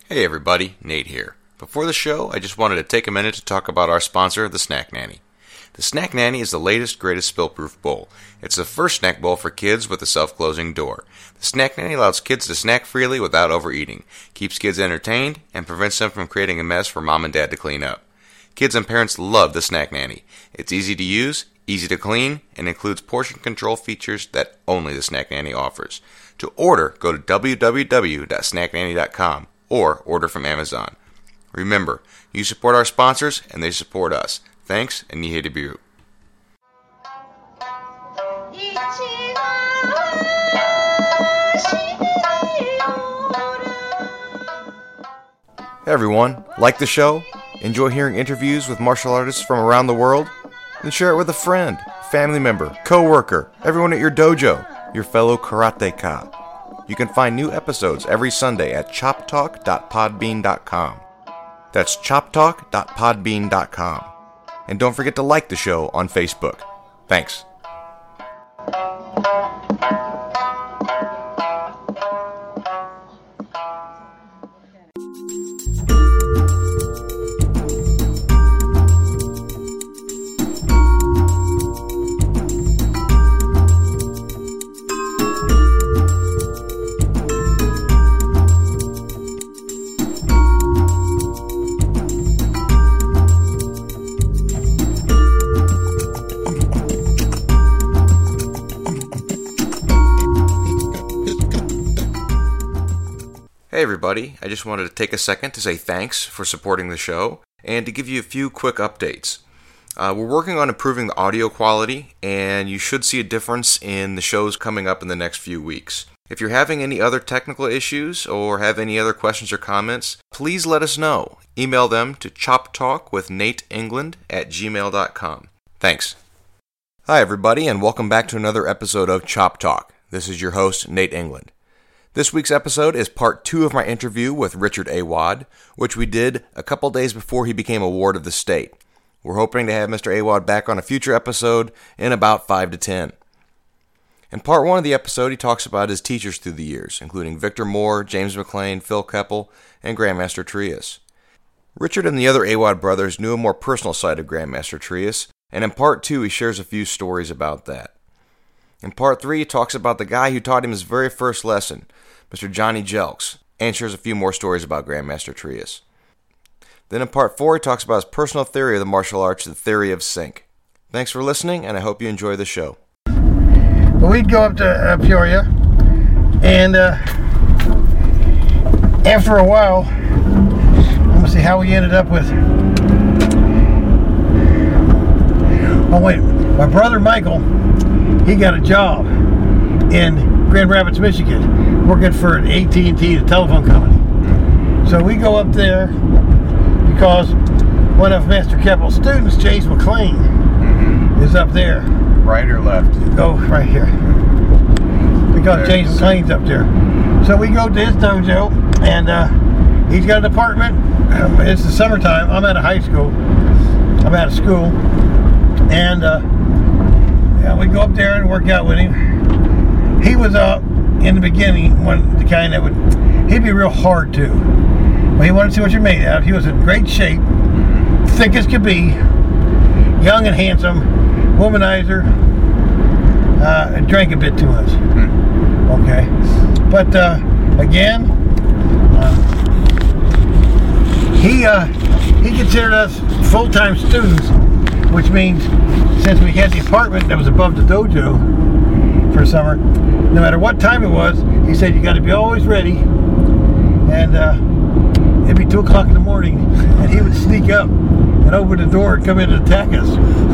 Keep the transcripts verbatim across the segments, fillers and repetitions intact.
Hey everybody, Nate here. Before the show, I just wanted to take a minute to talk about our sponsor, the Snack Nanny. The Snack Nanny is the latest, greatest spill-proof bowl. It's the first snack bowl for kids with a self-closing door. The Snack Nanny allows kids to snack freely without overeating, keeps kids entertained, and prevents them from creating a mess for mom and dad to clean up. Kids and parents love the Snack Nanny. It's easy to use, easy to clean, and includes portion control features that only the Snack Nanny offers. To order, go to w w w dot snack nanny dot com. or order from Amazon. Remember, you support our sponsors and they support us. Thanks, and Nihei Biru. Hey everyone, like the show? Enjoy hearing interviews with martial artists from around the world? Then share it with a friend, family member, co-worker, everyone at your dojo, your fellow karateka. You can find new episodes every Sunday at chop talk dot podbean dot com. That's chop talk dot podbean dot com. And don't forget to like the show on Facebook. Thanks. Hey everybody, I just wanted to take a second to say thanks for supporting the show and to give you a few quick updates. Uh, we're working on improving the audio quality and you should see a difference in the shows coming up in the next few weeks. If you're having any other technical issues or have any other questions or comments, please let us know. Email them to choptalkwithnateengland at gmail dot com. Thanks. Hi everybody and welcome back to another episode of Chop Talk. This is your host, Nate England. This week's episode is part two of my interview with Richard Awad, which we did a couple days before he became a ward of the state. We're hoping to have Mister Awad back on a future episode in about five to ten. In part one of the episode, he talks about his teachers through the years, including Victor Moore, James McLean, Phil Keppel, and Grandmaster Trias. Richard and the other Awad brothers knew a more personal side of Grandmaster Trias, and in part two he shares a few stories about that. In part three, he talks about the guy who taught him his very first lesson, Mister Johnny Jelks, and shares a few more stories about Grandmaster Trias. Then in part four, he talks about his personal theory of the martial arts, the theory of sync. Thanks for listening, and I hope you enjoy the show. Well, we'd go up to uh, Peoria, and uh, after a while, let me see how we ended up with. Oh wait, my brother Michael, he got a job in Grand Rapids, Michigan, working for A T and T, the telephone company. So we go up there because one of Master Keppel's students, James McLean, mm-hmm. is up there. Right or left? Go right here. Because James McLean's up there. So we go to his dojo, and uh, he's got an apartment. Um, it's the summertime. I'm at a high school. I'm at a school. And uh, yeah, we go up there and work out with him. He was uh, in the beginning, one the kind that would, he'd be real hard too. But he wanted to see what you're made out of. He was in great shape, thick as could be, young and handsome, womanizer, uh, and drank a bit too much. Okay. But uh, again, uh, he, uh, he considered us full-time students, which means since we had the apartment that was above the dojo for summer, no matter what time it was, he said you got to be always ready, and uh, it'd be two o'clock in the morning, and he would sneak up and open the door and come in and attack us.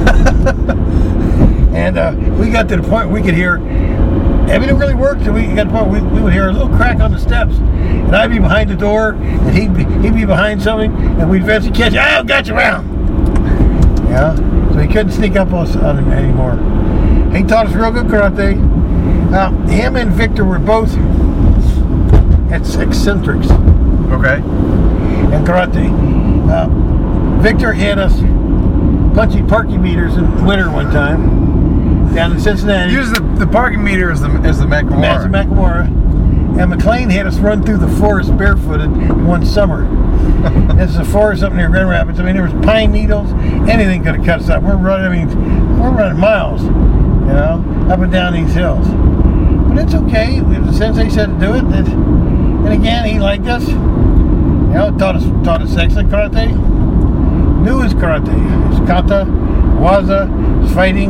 And uh, we got to the point where we could hear, I mean, it really worked, and we got to the point where we, we would hear a little crack on the steps, and I'd be behind the door, and he'd be, he'd be behind something, and we'd eventually catch, oh, got you around. Yeah, so he couldn't sneak up on us anymore. He taught us real good karate. Now, him and Victor were both eccentrics. Okay. In karate. Uh, Victor had us punching parking meters in winter one time down in Cincinnati. Use the, the parking meter as the as the Makamura. As the Makamura. and McLean had us run through the forest barefooted one summer. This is a forest up near Grand Rapids. I mean, there was pine needles. Anything could have cut us up. We're running. I mean, we're running miles, you know, up and down these hills. But it's okay. The sensei said to do it, and, and again, he liked us. You know, taught us taught us excellent karate. Knew his karate. His kata, waza, his fighting,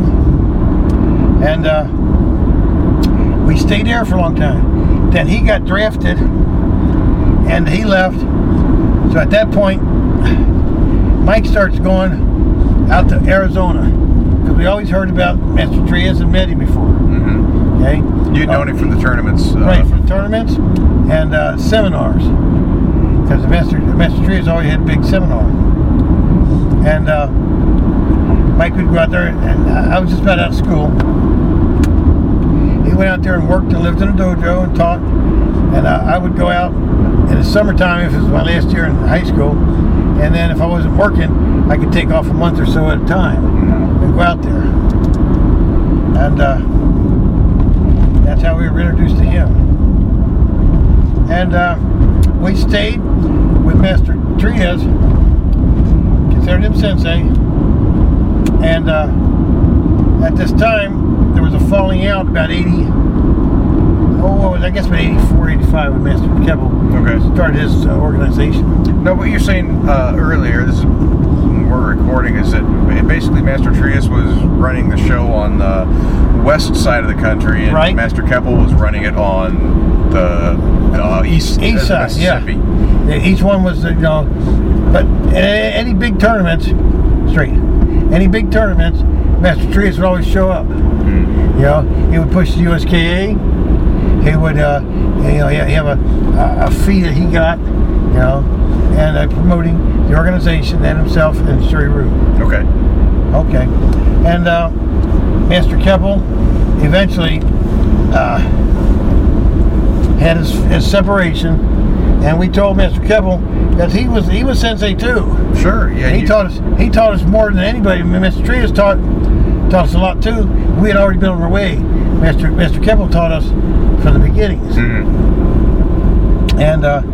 and uh, we stayed there for a long time. Then he got drafted, and he left. So at that point, Mike starts going out to Arizona, because we always heard about Master Trias and met him before. Mm-hmm. Okay, you'd known uh, him from the tournaments, uh, right? From tournaments and uh, seminars, because Master Master Trias always had a big seminar, and uh, Mike would go out there, and I was just about out of school. He went out there and worked and lived in a dojo and taught, and uh, I would go out in the summertime if it was my last year in high school, and then if I wasn't working, I could take off a month or so at a time and go out there. And uh, that's how we were introduced to him. And uh, we stayed with Master Trias, considered him sensei, and uh, at this time there was a falling out about eighty, oh, what was I guess about eighty-four, eighty-five when Master Keppel Okay. started his uh, organization. No, what you're saying uh, earlier, this is when we're recording, is that basically Master Trias was running the show on the west side of the country, and Right. Master Keppel was running it on the uh, east, East uh, side, yeah. Mississippi. Yeah, each one was, you know, but a- any big tournaments, straight, any big tournaments, Master Trias would always show up. Mm. You know, he would push the U S K A. He would, uh, you know, he have a, a fee that he got, you know, and uh, promoting the organization and himself and Suri Rue. Okay. Okay. And uh, Master Keppel eventually uh, had his, his separation, and we told Master Keppel that he was he was sensei too. Sure. Yeah. He you, taught us he taught us more than anybody. Master Trias taught taught us a lot too. We had already been on our way. Master Master Keppel taught us from the beginnings, Mm-hmm. and uh,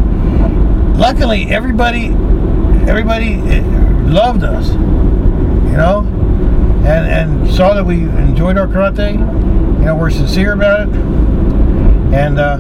luckily everybody everybody loved us, you know, and and saw that we enjoyed our karate. You know, we're sincere about it, and uh,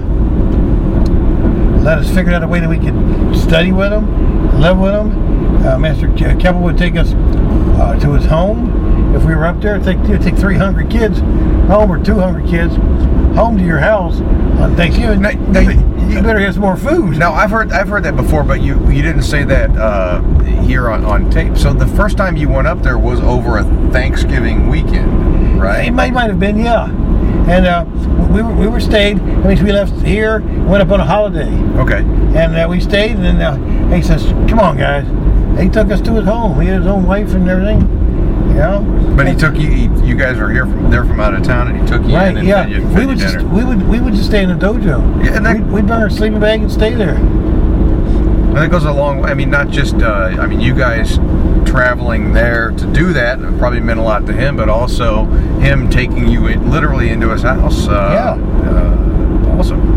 let us figure out a way that we could study with them, live with them. Uh, Master Keppel would take us uh, to his home. If we were up there, take it'd take three hungry kids home, or two hungry kids home to your house on Thanksgiving. Now- now you, you- you better have some more food. Now I've heard I've heard that before, but you you didn't say that uh, here on, on tape. So the first time you went up there was over a Thanksgiving weekend, right? It might, might have been, yeah. And uh, we were we were stayed. That means we left here, went up on a holiday, Okay. and uh, we stayed. And then uh, he says, "Come on, guys." He took us to his home. He had his own wife and everything, you know. But he took you. He, you guys were here from there from out of town, and he took you Right, in and yeah. fed you, fed We you would dinner. just we would we would just stay in the dojo. Yeah, and that- we'd, we'd bring our sleeping bag and stay there. And that goes a long way. I mean, not just, uh, I mean, you guys traveling there to do that probably meant a lot to him, but also him taking you in, literally into his house. Uh, Yeah. Uh, awesome.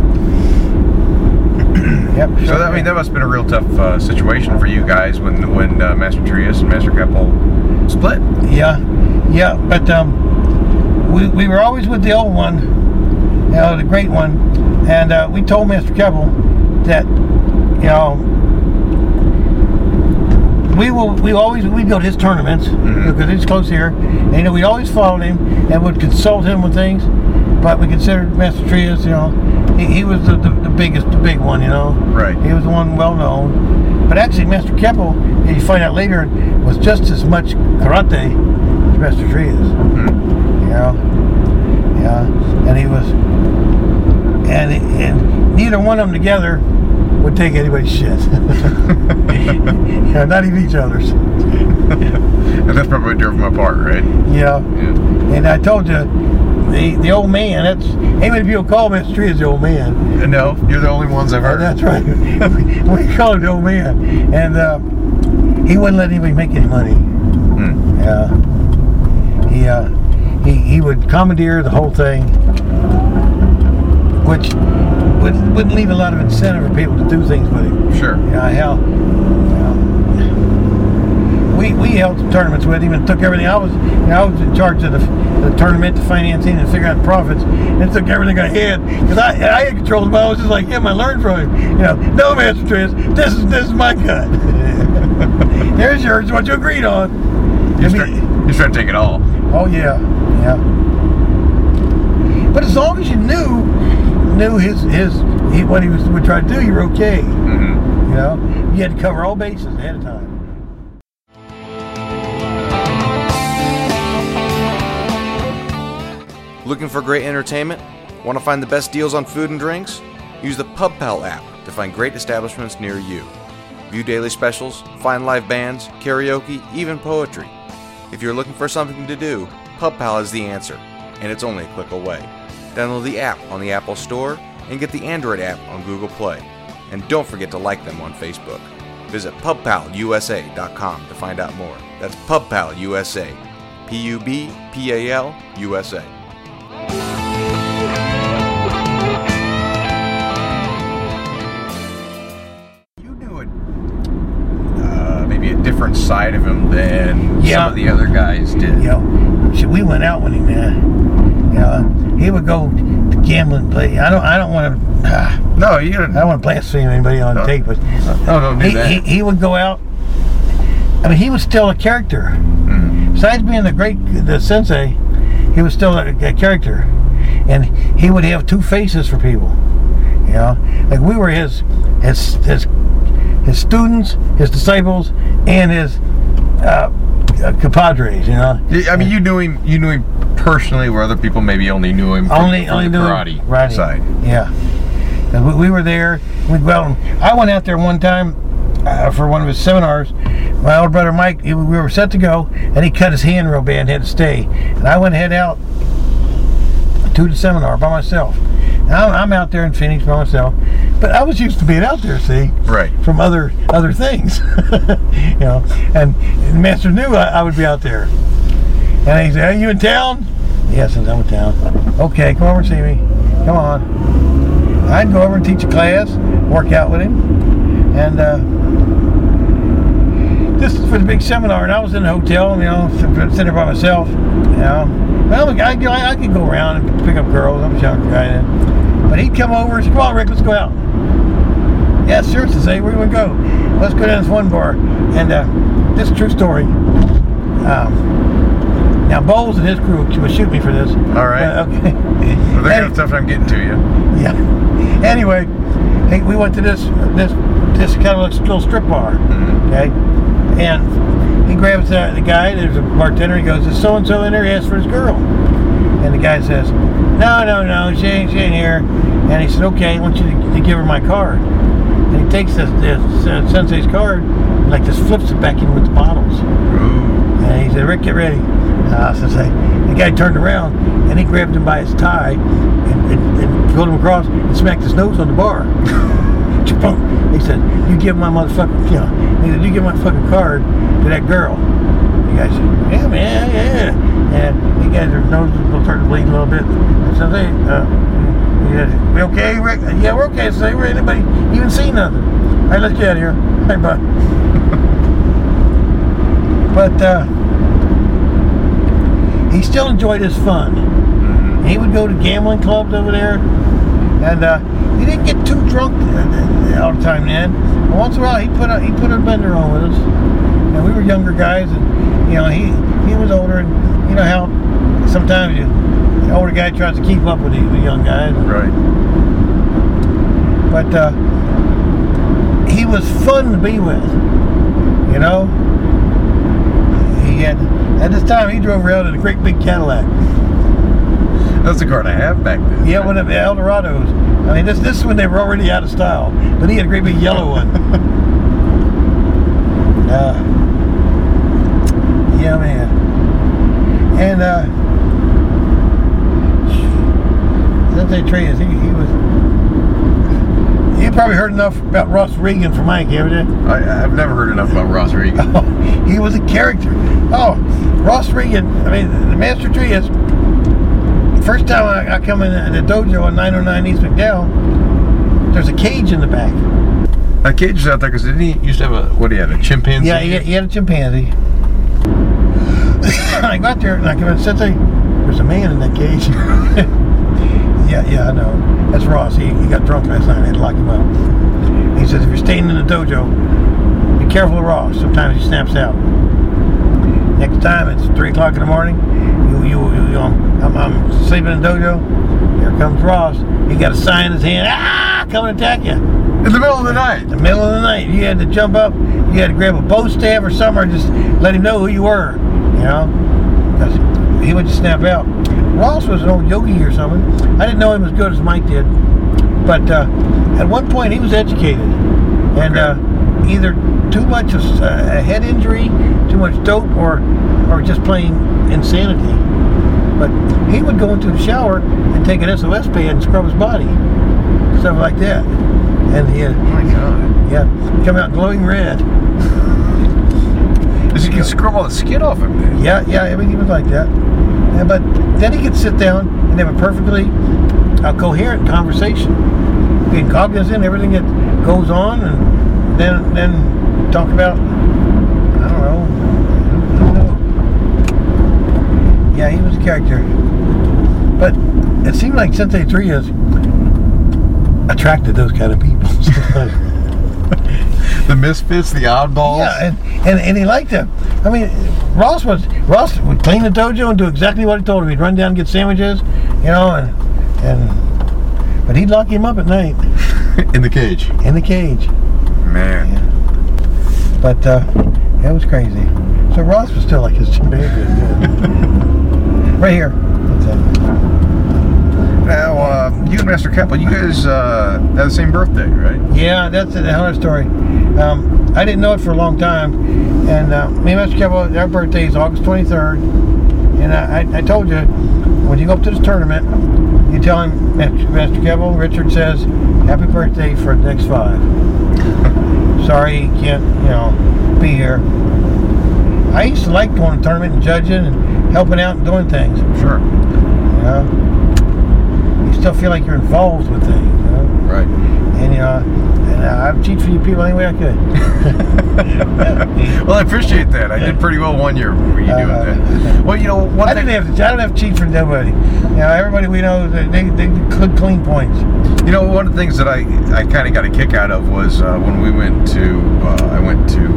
Yep. So, that, I mean, that must have been a real tough uh, situation for you guys when when uh, Master Trias and Master Keppel split. Yeah, yeah, but um, we, we were always with the old one, you know, the great one, and uh, we told Master Keppel that, you know, we will we always we'd go to his tournaments Mhm. because he's close here, and you know we always followed him and would consult him with things, but we considered Master Trias, you know, he, he was the, the, the biggest, the big one, you know. Right. He was the one well known. But actually, Master Keppel, you find out later, was just as much karate as Master Trias. Hmm. You know? Yeah. And he was, and, and neither one of them together would take anybody's shit. Yeah, not even each other's. And that's probably what drove them apart, right? Yeah. Yeah. And I told you, the the old man, that's, ain't many people call Master Trias the old man. And no, you're the only ones I've Oh, heard. that's right. We call him the old man. And uh, he wouldn't let anybody make any money. Hmm. Yeah. He, uh, he, he would commandeer the whole thing. which wouldn't, wouldn't leave a lot of incentive for people to do things with him. Sure. You know, hell, you know, we we held some tournaments with him and took everything. I was you know, I was in charge of the, the tournament, the financing, and figuring out profits, and took everything I had because I I had control, but I was just like him. I learned from him. You know, no, Master Triz, this is this is my cut. There's yours. What you agreed on. You're, I mean, trying, you're trying to take it all. Oh yeah, yeah. But as long as you knew knew his his he, what he was would try to do, you were okay. Mm-hmm. You know, you had to cover all bases ahead of time. Looking for great entertainment? Want to find the best deals on food and drinks? Use the PubPal app to find great establishments near you. View daily specials, find live bands, karaoke, even poetry. If you're looking for something to do, PubPal is the answer, and it's only a click away. Download the app on the Apple Store and get the Android app on Google Play. And don't forget to like them on Facebook. Visit pub pal U S A dot com to find out more. That's PubPal U S A. P U B P A L U S A. You knew it, uh, maybe a different side of him than Yeah. some of the other guys did. You know, shit, we went out with him, man. You know, he would go to gambling play. I don't I don't want to. Uh, No, you I didn't. don't want to blaspheme anybody on No. tape, but No, don't do he, that. he he would go out. I mean, he was still a character. Mm. Besides being the great the sensei, he was still a, a character, and he would have two faces for people. You know, like we were his his his his students, his disciples, and his uh, compadres. You know, I mean, you knew him. You knew him personally, where other people maybe only knew him from, only from only the doing karate, karate side. Yeah, and we, we were there. We'd go out. And I went out there one time uh, for one of his seminars. My older brother Mike, he, we were set to go, and he cut his hand real bad and had to stay. And I went head out to the seminar by myself. Now, I'm out there in Phoenix by myself, but I was used to being out there, see, Right. from other other things, you know. And the master knew I, I would be out there. And he said, "Are you in town?" Yes, I'm in town. Okay, come over and see me. Come on. I'd go over and teach a class, work out with him, and uh, this is for the big seminar. And I was in a hotel, you know, sitting there by myself, you know. Well, I, I, I could go around and pick up girls. I'm a younger guy then. But he'd come over and say, "Come on, Rick, let's go out." Yeah, sure, to say, where do we go? Let's go down to this one bar. And uh, this is a true story. Um, now, Bowles and his crew would shoot me for this. All right. Uh, okay. Well, they're gonna have a tough time getting to you. Yeah. Anyway, hey, we went to this this this kind of little strip bar. Mm-hmm. Okay. And he grabs the, the guy. There's a bartender. He goes, "Is so and so in there?" He asks for his girl. And the guy says, "No, no, no. She ain't, she ain't here." And he said, "Okay, I want you to, to give her my card." And he takes this, this uh, sensei's card, and like just flips it back in with the bottles. Ooh. And he said, "Rick, get ready." Uh, so say, the guy turned around and he grabbed him by his tie and, and, and pulled him across and smacked his nose on the bar. He said, "You give my motherfucking, you know, he said, you give my fucking card to that girl." The guy said, "Yeah, man, yeah." And the guy, their nose was starting to bleed a little bit. I said, "Hey, uh, he said, we okay, Rick?" "Yeah, we're okay." I said, "We're anybody even seen nothing?" "All right, let's get out of here." "Hey, bye." But uh, he still enjoyed his fun. Mm-hmm. He would go to gambling clubs over there, and uh, he didn't get too drunk all the time then. But once in a while, he put a he put a bender on with us. And we were younger guys, and you know he he was older, and you know how sometimes you, the older guy tries to keep up with the, the young guys. Right. But uh, he was fun to be with, you know. He had at this time he drove around in a great big Cadillac. That's the car I have back then. Yeah, one of the Eldorados. I mean, this this is when they were already out of style, but he had a great big yellow one. uh, yeah, man. And uh, Sensei Triz, he, he was. You probably heard enough about Ross Regan from Mike, haven't you? I, I've never heard enough about Ross Regan. Oh, he was a character. Oh, Ross Regan. I mean, the Master Triz. first time I, I come in the dojo on nine oh nine East McDowell, there's a cage in the back. A cage was out there because didn't he used to have a, what do you have, a chimpanzee? Yeah, he had, he had a chimpanzee. I got there and I come in and said, there's a man in that cage. yeah, yeah, I know. That's Ross. He, he got drunk last night. I had to lock him up. He says, if you're staying in the dojo, be careful of Ross. Sometimes he snaps out. Next time it's three o'clock in the morning, you, you, you, you know, I'm, I'm sleeping in the dojo. Here comes Ross. He got a sign in his hand. Ah, coming to attack you. In the middle of the night. In the middle of the night. You had to jump up. You had to grab a bow staff or something, or just let him know who you were. You know, because he would just snap out. Ross was an old yogi or something. I didn't know him as good as Mike did, but uh, at one point he was educated, and uh, either too much of uh, a head injury, too much dope, or or just plain insanity. But he would go into the shower and take an S O S pad and scrub his body, stuff like that, and he, oh my God, yeah, come out glowing red. He can scrub all the skin off him, man. Yeah, yeah, I mean, he was like that. Yeah, but then he could sit down and have a perfectly uh, coherent conversation, being cognizant of everything that goes on, and then then talk about, I don't know, I don't know. Yeah, he was a character. But it seemed like Sensei three has attracted those kind of people. The misfits, the oddballs. Yeah, and, and, and he liked them. I mean, Ross was Ross would clean the dojo and do exactly what he told him. He'd run down and get sandwiches, you know, and and but he'd lock him up at night. In the cage. In the cage. Man. Yeah. But uh, that was crazy. So Ross was still like his chimpanzee. Right here. That's it. Now, uh, you and Master Kaplan, you guys uh, have the same birthday, right? Yeah, that's another story. Um, I didn't know it for a long time, and uh, me and Master Kaplan, our birthday is August twenty-third, and I, I, I told you, when you go up to this tournament, you tell him, Master Kaplan, Richard says, happy birthday for the next five. Sorry he can't, you know, be here. I used to like going to the tournament and judging and helping out and doing things. Sure. You know? You still feel like you're involved with things, you know? Right. And, you know, and uh, I've cheated for you people any way I could. Well, I appreciate that. I did pretty well one year for you doing Uh, that. Well, you know, one I thing, didn't have to. I don't have to cheat for nobody. You know, everybody we know, they they, they could clean points. you know, one of the things that I, I kind of got a kick out of was uh, when we went to, uh, I went to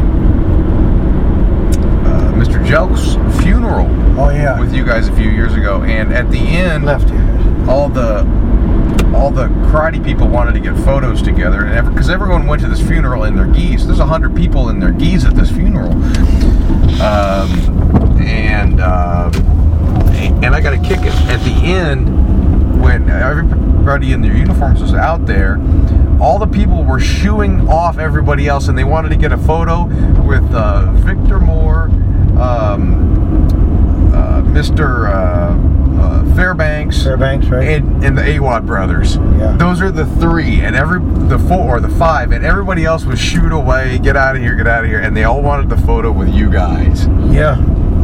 uh, uh, Mister Jelk's funeral Oh yeah. with you guys a few years ago, and at the end, Left here. all the all the karate people wanted to get photos together, and because everyone went to this funeral in their gis. There's a hundred people in their gis at this funeral, um, and uh, and I got a kick at, at the end when everybody in their uniforms was out there. All the people were shooing off everybody else, and they wanted to get a photo with uh, Victor Moore, um, uh, Mister Uh, Uh, Fairbanks, Fairbanks, right? and, and the Awad brothers. Yeah. Those are the three, and every the four or the five, and everybody else was shoot away, get out of here, get out of here, and they all wanted the photo with you guys. Yeah.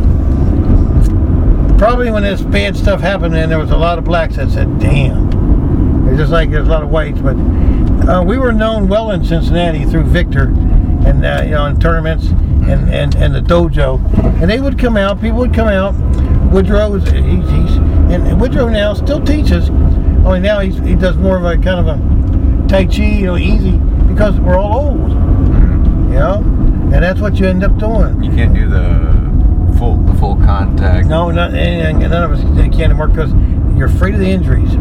Probably when this bad stuff happened, and there was a lot of blacks that said, "Damn." It's just like there's a lot of whites, but uh, we were known well in Cincinnati through Victor, and uh, you know, in tournaments and, and and the dojo, and they would come out. People would come out. Woodrow was he's, he's and Woodrow now still teaches, only now he's, he does more of a kind of a Tai Chi, you know, easy, because we're all old, you know, and that's what you end up doing. You can't do the full the full contact. No, not anything. None of us can anymore because you're afraid of the injuries.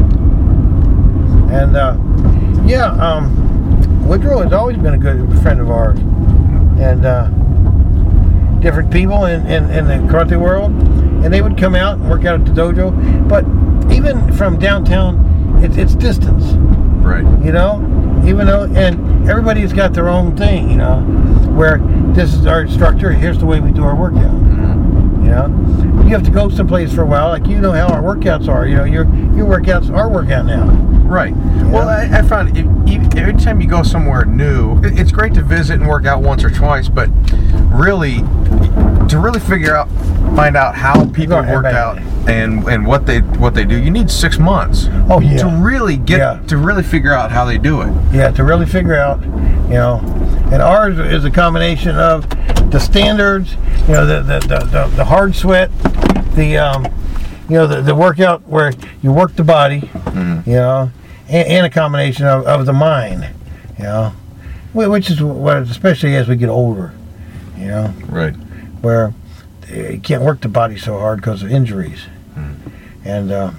And uh, yeah, um, Woodrow has always been a good friend of ours, and uh, different people in, in, in the karate world. And they would come out and work out at the dojo, but even from downtown, it's it's distance, Right. you know. Even though, and everybody's got their own thing, you know, where this is our structure. Here's the way we do our workout. Mm-hmm. You know, you have to go someplace for a while, like you know how our workouts are. You know, your your workouts are workout now. Right. Well, I, I found if, if, every time you go somewhere new, it, it's great to visit and work out once or twice, but really, to really figure out, find out how people work out and and what they what they do, you need six months. Oh yeah. To really get yeah. to really figure out how they do it. Yeah, to really figure out, you know, and ours is a combination of the standards, you know, the the the, the, the hard sweat, the um, you know, the, the workout where you work the body, mm-hmm. you know, and, and a combination of, of the mind, you know, which is what, especially as we get older, you know, right, where you can't work the body so hard because of injuries, mm. and. Uh,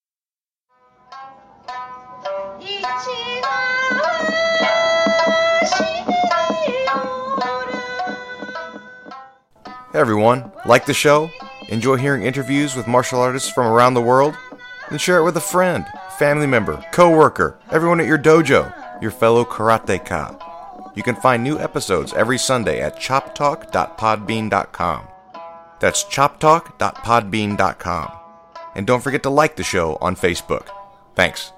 Hey everyone, like the show? Enjoy hearing interviews with martial artists from around the world? Then share it with a friend, family member, co-worker, everyone at your dojo, your fellow karateka. You can find new episodes every Sunday at chop talk dot podbean dot com. That's chop talk dot podbean dot com. And don't forget to like the show on Facebook. Thanks.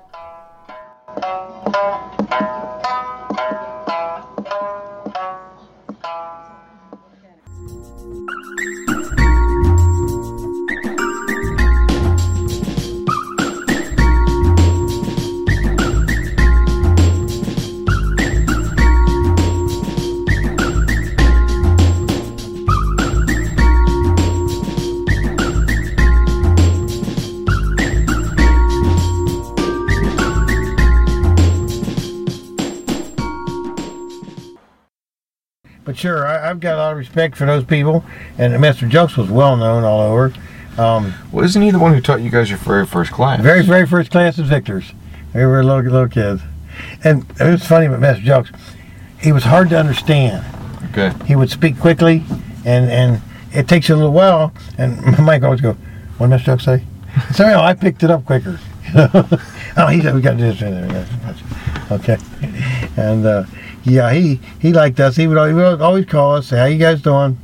But sure, I, I've got a lot of respect for those people, and Master Jokes was well known all over. Um, well, isn't he the one who taught you guys your very first class? Very, very first class of Victors. We were little little kids, and it was funny about Master Jokes. He was hard to understand. Okay. He would speak quickly, and and it takes you a little while. And Mike always go, "What did Master Jokes say?" Somehow I picked it up quicker. Oh, he said we got to do this in there. Okay, and. Uh, Yeah, he, he liked us. He would, always, he would always call us, say, how you guys doing?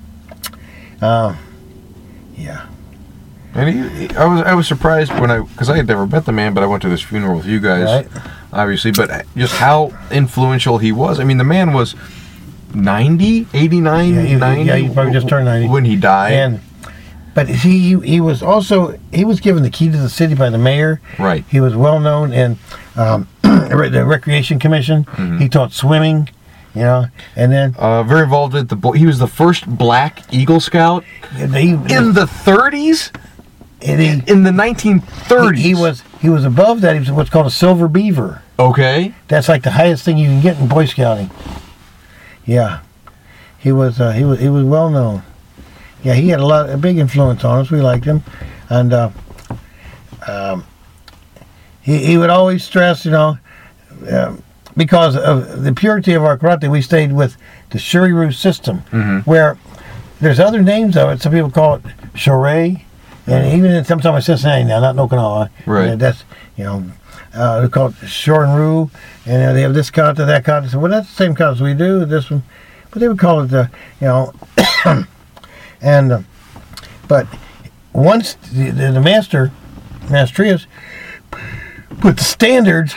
Uh, yeah. And he, he, I was I was surprised when I, because I had never met the man, but I went to this funeral with you guys, right. Obviously, but just how influential he was. I mean, the man was ninety, eighty-nine, yeah, he, ninety. Yeah, he probably just turned ninety. When he died. And, but he, he was also, he was given the key to the city by the mayor. Right. He was well known in um, the Recreation Commission. Mm-hmm. He taught swimming, you know, and then... Uh, very involved with the... Bo- he was the first black Eagle Scout he, in the thirties? And he, in the nineteen thirties? He, he was he was above that. He was what's called a Silver Beaver. Okay. That's like the highest thing you can get in Boy Scouting. Yeah. He was uh, he was he was well known. Yeah, he had a lot a big influence on us. We liked him. And uh, um, he, he would always stress, you know, uh, because of the purity of our karate, we stayed with the Shuri-Ryu system, mm-hmm. where there's other names of it. Some people call it Shorei, and even in sometimes in Cincinnati now, not in Okinawa. Right. That's, you know, uh, they call it Shorin-Ryu, and uh, they have this kata, that kata. So, well, that's the same kata as we do, this one. But they would call it the, you know, and, uh, but once the, the, the master, Master Trias, put the standards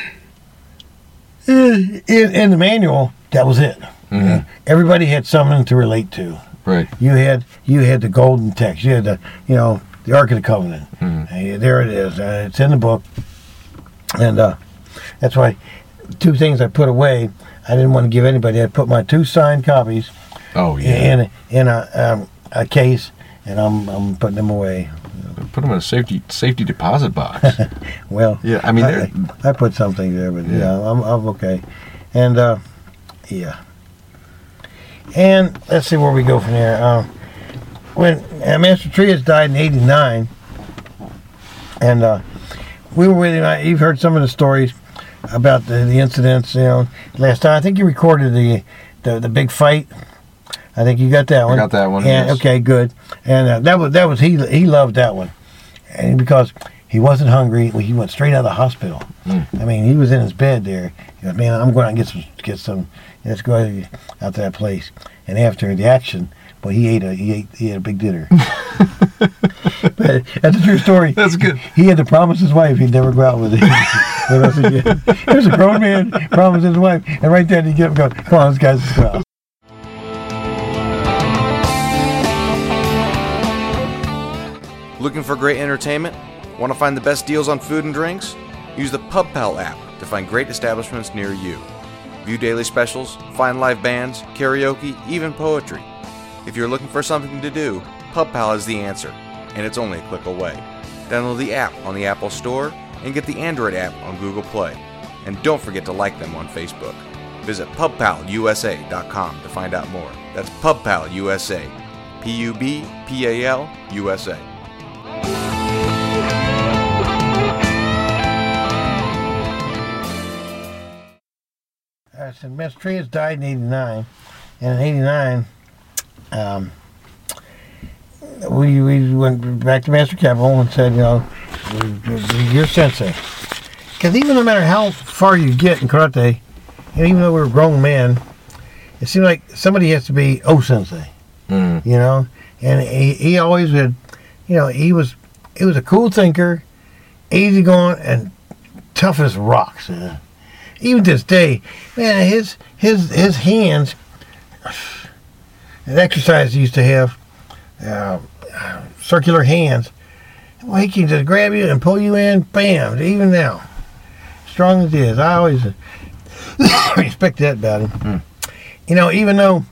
in, in the manual, that was it. Mm-hmm. Everybody had something to relate to. Right. You had you had the golden text. You had the, you know, the Ark of the Covenant. Mm-hmm. Uh, there it is. Uh, it's in the book. And uh, that's why two things I put away, I didn't want to give anybody. I put my two signed copies oh, yeah. in, in a, um, a case, and I'm I'm putting them away. Put them in a safety safety deposit box. Well, yeah, I mean, I, I put something there, but yeah, yeah I'm, I'm okay. And uh, yeah, and let's see where we go from there. Uh, when uh, Master Trias died in eighty-nine, and uh, we were with him. You've heard some of the stories about the, the incidents. You know, last time I think you recorded the the, the big fight. I think you got that one. I got that one. And, yes. Okay, good. And uh, that was that was he he loved that one, and because he wasn't hungry, he went straight out of the hospital. Mm. I mean, he was in his bed there. He goes, man, I'm going to get some get some. Let's go out to that place. And after the action, well, he ate a he ate he had a big dinner. But that's a true story. That's good. He had to promise his wife he'd never go out with him. There's a grown man promised his wife, and right there he get up and go, come on, let's guys, let's go out. Looking for great entertainment? Want to find the best deals on food and drinks? Use the PubPal app to find great establishments near you. View daily specials, find live bands, karaoke, even poetry. If you're looking for something to do, PubPal is the answer, and it's only a click away. Download the app on the Apple Store and get the Android app on Google Play. And don't forget to like them on Facebook. Visit pub pal u s a dot com to find out more. That's PubPal U S A. P U B P A L U S A. I said, Mister Trias died in eighty-nine. And in eighty-nine, um, we, we went back to Master Keppel and said, you know, you're sensei. Because even no matter how far you get in karate, and even though we were grown men, it seemed like somebody has to be oh sensei. Mm. You know? And he, he always would, you know, he was he was a cool thinker, easygoing, and tough as rocks. Man. Even to this day, man, his his his hands, an exercise he used to have, uh, circular hands. Well, he can just grab you and pull you in, bam, even now. Strong as he is. I always respect that about him. Mm. You know, even though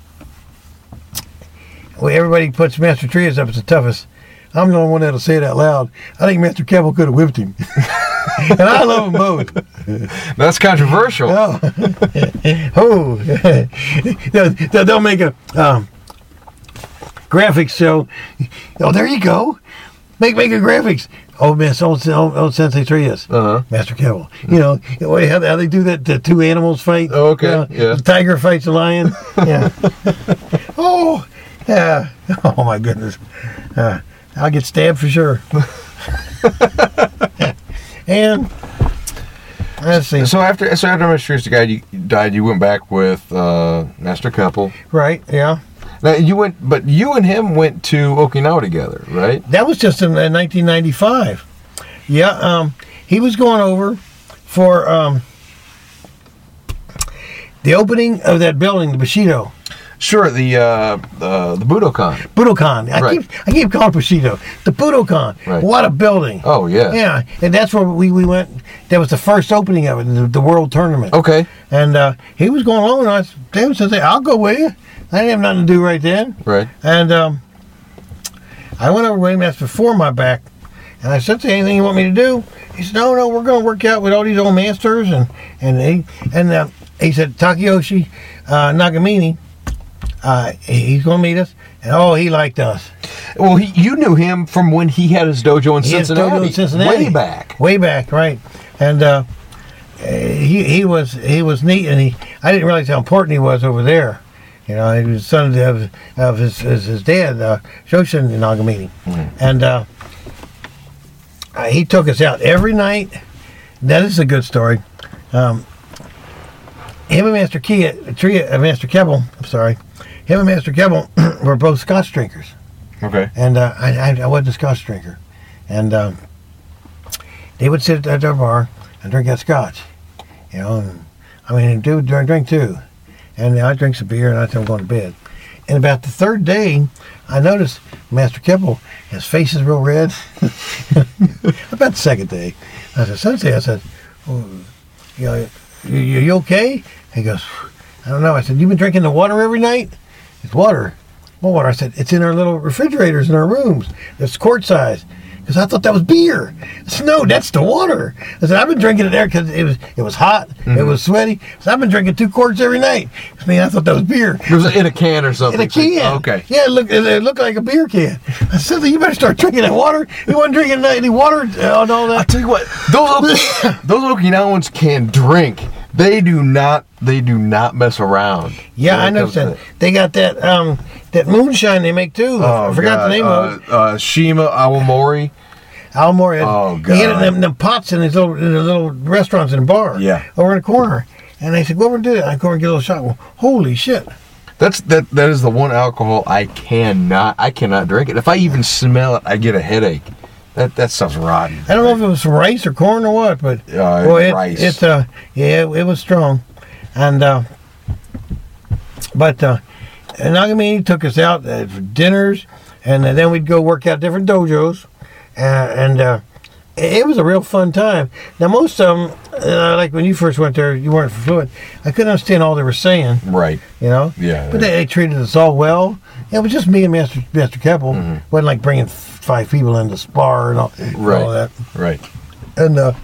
well, everybody puts Master Trias up as the toughest, I'm the only one that'll say it out loud. I think Master Keppel could have whipped him. And I love them both. That's controversial. Oh, oh. they'll, they'll make a um, graphics show. Oh, there you go. Make make a graphics. Oh, man, old, old, old Sensei Trias. Uh-huh. Master Keppel. You know, how, how they do that, the two animals fight. Oh, okay, You know, yeah. The tiger fights the lion. Yeah. Oh, yeah. Oh, my goodness. Uh, I'll get stabbed for sure. And let's see. So after so after Mister Trias died, you died. You went back with uh, Master Keppel. Right, yeah. Now you went, but you and him went to Okinawa together, right? That was just in uh, nineteen ninety-five. Yeah, um, he was going over for um, the opening of that building, the Bushido. Sure, the uh, uh, the Budokan. Budokan. I Right. keep I keep calling it Bushido. The Budokan. Right. What a building. Oh yeah. Yeah, and that's where we, we went. That was the first opening of it, the, the World Tournament. Okay. And uh, he was going along, and I said, David said, I'll go with you. I didn't have nothing to do right then. Right. And um, I went over with him, that's before my back. And I said, anything you want me to do? He said, no, no, we're going to work out with all these old masters. And and he, and uh, he said, Takeyoshi uh, Nagamine, uh, he's going to meet us. And oh, he liked us. Well, he, you knew him from when he had his dojo in He had Cincinnati. dojo in Cincinnati. Way back. Way back, right. And uh, he he was he was neat, and he I didn't realize how important he was over there. You know, he was the son of, of his, his his dad, uh, Shoshin Nagamine. Mm. And uh, uh, he took us out every night. That is a good story. Um, him and Master Kia, Tria, uh, Master Keppel, I'm sorry, him and Master Keppel were both Scotch drinkers. Okay. And uh, I, I, I wasn't a Scotch drinker. And um, they would sit at their bar and drink that Scotch. You know, and, I mean, do drink, drink too. And I drink some beer and I tell them going to bed. And about the third day, I noticed Master Keppel, his face is real red. About the second day, I said, Sensei, I said, oh, you know, you, you okay? He goes, I don't know. I said, you been drinking the water every night? It's water. What water? I said, it's in our little refrigerators in our rooms. It's quart size. Because I thought that was beer. I said, no, that's the water. I said, I've been drinking it there because it was it was hot, Mm-hmm. it was sweaty. So I've been drinking two quarts every night. I mean, I thought that was beer. It was in a can or something. In a can. Okay. Yeah, it looked, it looked like a beer can. I said, you better start drinking that water. You wasn't drinking any water uh, and all I'll that. tell you what, those those Okinawans can drink. They do not. They do not mess around. Yeah, I when it know comes to that. They got that um that moonshine they make too. Oh, I forgot God. the name uh, of it. Uh, Shima Awamori. Almore. Oh, They had God. them, them pots in these little, in the little restaurants in the bar. Yeah. Over in the corner. And they said, go over and do it. I go over and get a little shot. Well, holy shit. That's that. That is the one alcohol I cannot. I cannot drink it. If I even smell it, I get a headache. That that stuff's rotten. I don't know if it was rice or corn or what, but Uh, well, it, rice. It's uh, yeah, it, it was strong, and uh, but uh, Nagamine took us out uh, for dinners, and uh, then we'd go work out different dojos, uh, and uh, it was a real fun time. Now, most of them, uh, like when you first went there, you weren't fluent. I couldn't understand all they were saying. Right. You know? Yeah. But they, they treated us all well. It was just me and Master Master Keppel. Mm-hmm. Wasn't like bringing five people in to spar and all, Right. all that. Right. And uh,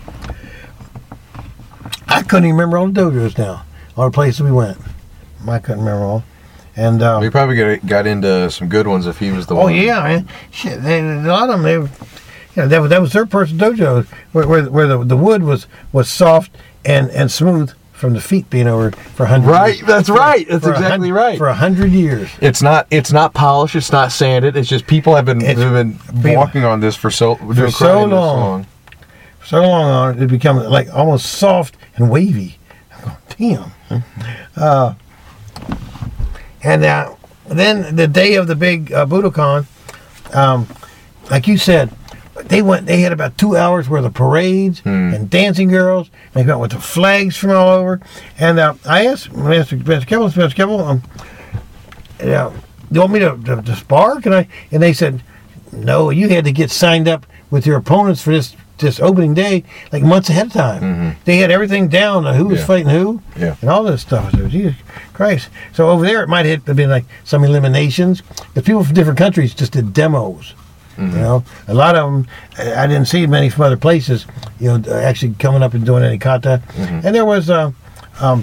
I couldn't even remember all the dojos now, all the places we went. I couldn't remember all. And uh, We probably got, got into some good ones if he was the oh one. yeah, man, shit, they, a lot of them, they, you know, that was that was their personal dojo where where, where the, the wood was, was soft and, and smooth from the feet being over for a hundred. Right, years. that's right. That's For a exactly hun- right. For a hundred years. It's not. It's not polished. It's not sanded. It's just people have been, have It's been been- walking on this for so For doing so karate this long. So long on it, it become like almost soft and wavy. I'm going, damn. Uh, and uh, then the day of the big uh, Budokan, um, like you said, they went. They had about two hours worth of parades Hmm. and dancing girls. They went with the flags from all over. And uh, I asked Master Master Keppel, Master Keppel, um, yeah, you want me to, to, to spar? Can I? And they said, no. You had to get signed up with your opponents for this this opening day like months ahead of time. Mhm. They had everything down to who was Yeah. fighting who Yeah. and all this stuff. So, Jesus Christ. So over there it might have been like some eliminations. The people from different countries just did demos. Mhm. You know, a lot of them, I didn't see many from other places, you know, actually coming up and doing any kata. Mhm. And there was uh, um,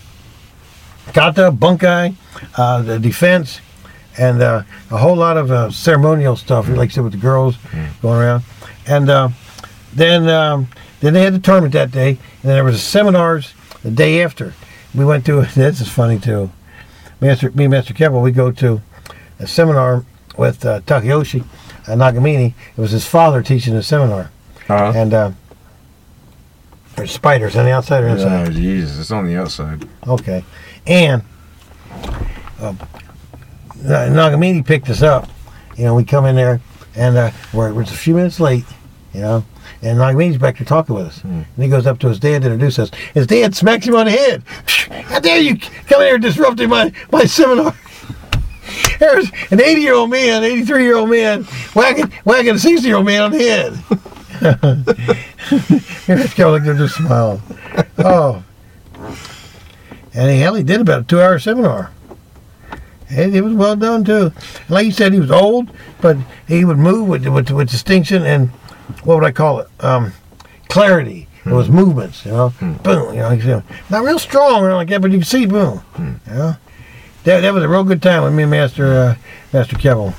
kata, bunkai, uh, the defense, and uh, a whole lot of uh, ceremonial stuff, like I said, with the girls going around. And uh, then um, then they had the tournament that day, and then there was a seminars the day after. We went to, this is funny too, Master, me and Master Keppel, we go to a seminar with uh, Takayoshi uh, Nagamine. It was his father teaching the seminar. Uh-huh. And uh, there's spiders on the outside or inside? Oh, Jesus. It's on the outside. Okay. And um, Nagamine picked us up. You know, we come in there, and uh, we're, we're just a few minutes late, you know, and Nagamine's back there talking with us. Hmm. And he goes up to his dad to introduce us. His dad smacks him on the head. How dare you come in here disrupting my, my seminar? There's an eighty-year-old man, eighty-three-year-old man, whacking, whacking a sixty-year-old man on the head. Let's go look, they're just smiling. Oh. And he, hell, he did about a two-hour seminar. And it was well done, too. Like you said, he was old, but he would move with, with, with distinction and, what would I call it? Um, clarity. It was movements, you know. Hmm. Boom, you know. You know, not real strong or like that, but you can see, boom. Hmm. You know. That, that was a real good time with me and Master, uh, Master Keppel.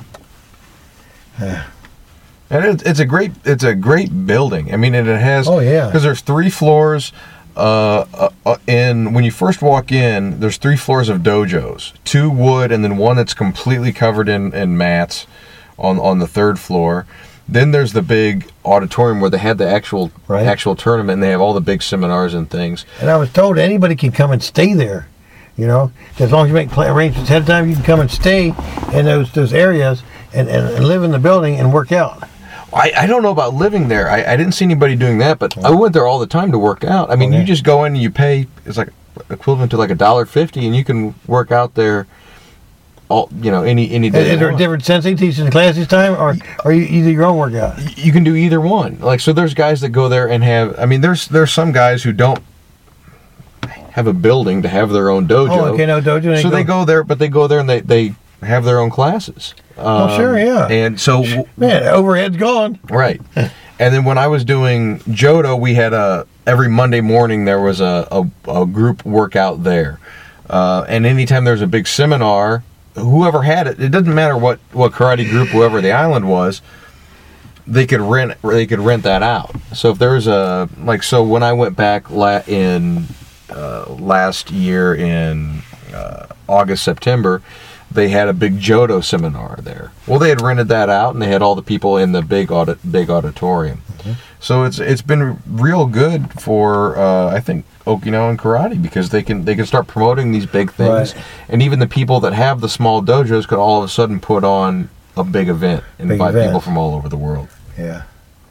Uh, And it, it's a great, it's a great building. I mean, and it has. Oh, yeah. Because there's three floors. Uh, uh, uh, and when you first walk in, there's three floors of dojos, two wood, and then one that's completely covered in, in mats on on the third floor. Then there's the big auditorium where they had the actual Right. actual tournament, and they have all the big seminars and things. and I was told anybody can come and stay there. You know, as long as you make play arrangements ahead of time, you can come and stay in those those areas and, and, and live in the building and work out. I, I don't know about living there. I, I didn't see anybody doing that, but I went there all the time to work out. I mean, Okay. you just go in and you pay. It's like equivalent to like a dollar fifty, and you can work out there. All you know, any any day. Is, is you there a want. different sensei teaching the class each time, or or you either your own workout? You can do either one. Like, so there's guys that go there and have. I mean, there's there's some guys who don't have a building to have their own dojo. Oh, okay, no dojo. So they go there, but they go there and they they have their own classes. Oh, sure, yeah. And so Man, overhead's gone. right. And then when I was doing Jodo, we had a every Monday morning there was a a, a group workout there, uh, and anytime there was a big seminar, whoever had it, it doesn't matter what, what karate group, whoever the island was, they could rent they could rent that out. So if there was a like so when I went back la- in uh, last year in uh, August September. They had a big Jodo seminar there. Well, they had rented that out, and they had all the people in the big audit, big auditorium. Mm-hmm. So it's it's been real good for uh, I think Okinawan karate because they can they can start promoting these big things, Right. and even the people that have the small dojos could all of a sudden put on a big event and Big invite event. people from all over the world. Yeah.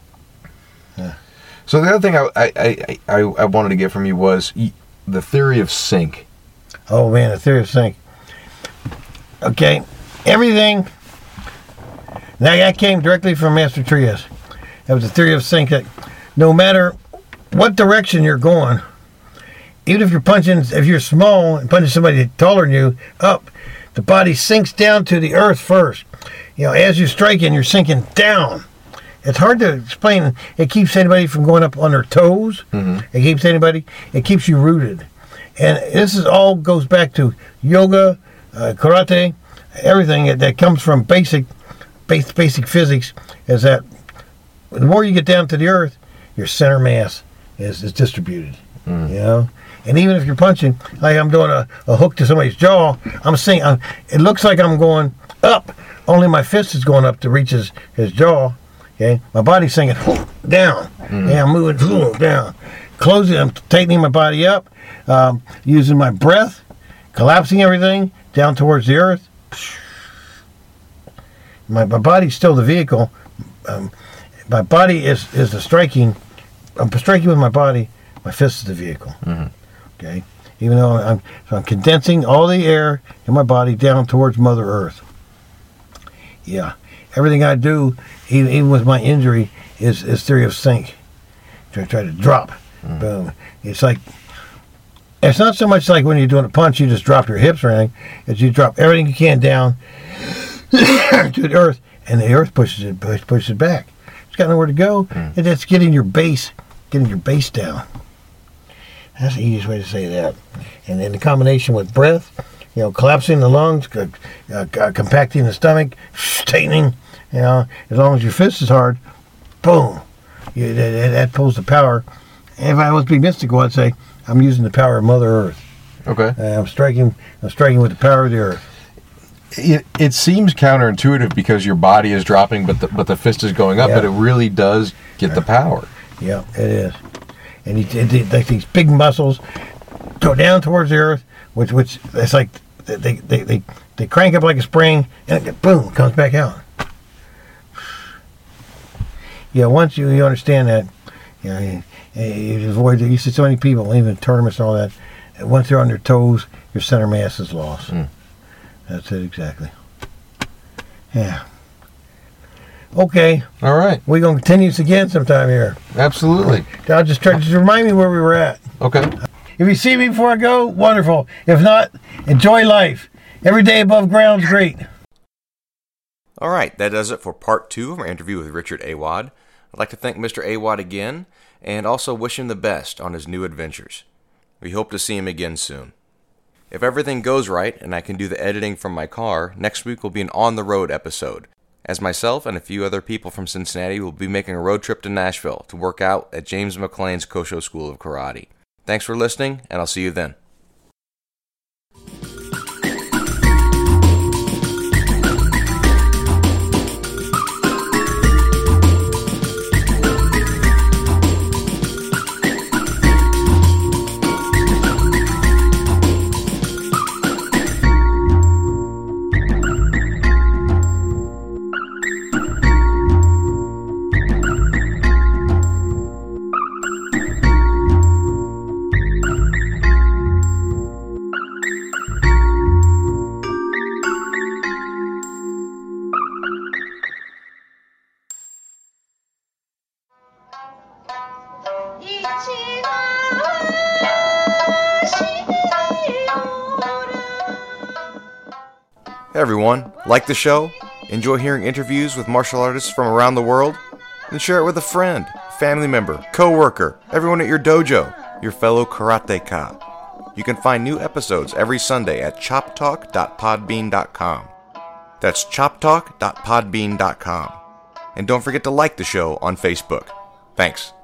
So the other thing I I, I, I I wanted to get from you was y- the theory of sync. Oh man, the theory of sync. Okay, everything Now, that came directly from Master Trias. That was the theory of sync, that no matter what direction you're going, even if you're punching, if you're small and punching somebody taller than you up, the body sinks down to the earth first. You know, as you're striking, you're sinking down. It's hard to explain. It keeps anybody from going up on their toes. Mm-hmm. It keeps anybody, it keeps you rooted. And this is all goes back to yoga, uh, karate, everything that, that comes from basic, basic, basic physics, is that the more you get down to the earth, your center mass is, is distributed. Mm. You know? And even if you're punching, like I'm doing a, a hook to somebody's jaw, I'm saying, I'm, it looks like I'm going up, only my fist is going up to reach his, his jaw. Okay, my body's sinking down. Mm. Yeah, I'm moving down. Closing, I'm tightening my body up, um, using my breath, collapsing everything down towards the earth. My, my body's still the vehicle. Um, my body is, is the striking. I'm striking with my body. My fist is the vehicle. Mm-hmm. Okay, even though I'm, so I'm condensing all the air in my body down towards Mother Earth. Yeah, everything I do, even, even with my injury, is, is theory of sync. Try, try to drop. Mm. Boom. It's like, it's not so much like when you're doing a punch, you just drop your hips or anything. It's you drop everything you can down to the earth, and the earth pushes it, push, pushes it back. It's got nowhere to go. Mm. And that's getting your base, getting your base down. That's the easiest way to say that. And then the combination with breath, you know, collapsing the lungs, uh, uh, compacting the stomach, tightening, you know, as long as your fist is hard, boom, you, that, that pulls the power. If I was to be mystical, I'd say I'm using the power of Mother Earth. Okay. Uh, I'm striking. I'm striking with the power of the earth. It, it seems counterintuitive because your body is dropping, but the but the fist is going up. Yeah. But it really does get the power. Yeah, it is. And he, it, like these big muscles go down towards the earth, which which it's like they they they, they crank up like a spring, and it, boom, it comes back out. Yeah, once you, you understand that, you know, you, you avoid. You see so many people, even tournaments and all that. And once they're on their toes, your center mass is lost. Mm. That's it exactly. Yeah. Okay. All right. We're going to continue this again sometime here. Absolutely. I'll just try to just remind me where we were at. Okay. If you see me before I go, wonderful. If not, enjoy life. Every day above ground is great. All right. That does it for part two of our interview with Richard Awad. I'd like to thank Mister Awad again and also wish him the best on his new adventures. We hope to see him again soon. If everything goes right and I can do the editing from my car, next week will be an on-the-road episode, as myself and a few other people from Cincinnati will be making a road trip to Nashville to work out at James McLean's Kosho School of Karate. Thanks for listening, and I'll see you then. Hey everyone, like the show? Enjoy hearing interviews with martial artists from around the world? Then share it with a friend, family member, co-worker, everyone at your dojo, your fellow karateka. You can find new episodes every Sunday at chop talk dot podbean dot com. That's chop talk dot podbean dot com. And don't forget to like the show on Facebook. Thanks.